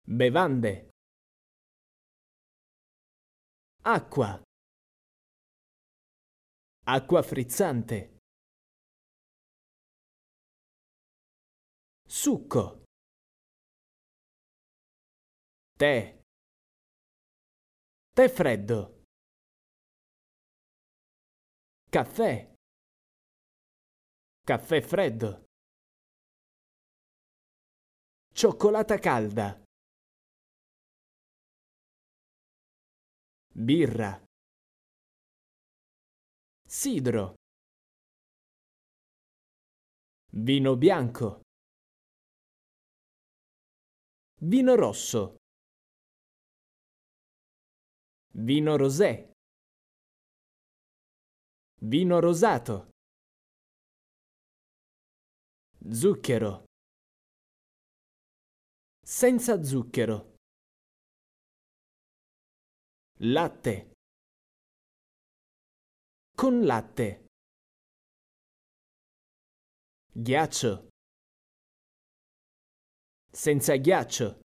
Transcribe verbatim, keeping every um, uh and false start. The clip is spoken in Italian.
Bevande. Acqua. Acqua frizzante. Succo. Tè. Tè freddo. Caffè. Caffè freddo. Cioccolata calda. Birra. Sidro. Vino bianco. Vino rosso. Vino rosé. Vino rosato. Zucchero. Senza zucchero. Latte. Con latte. Ghiaccio. Senza ghiaccio.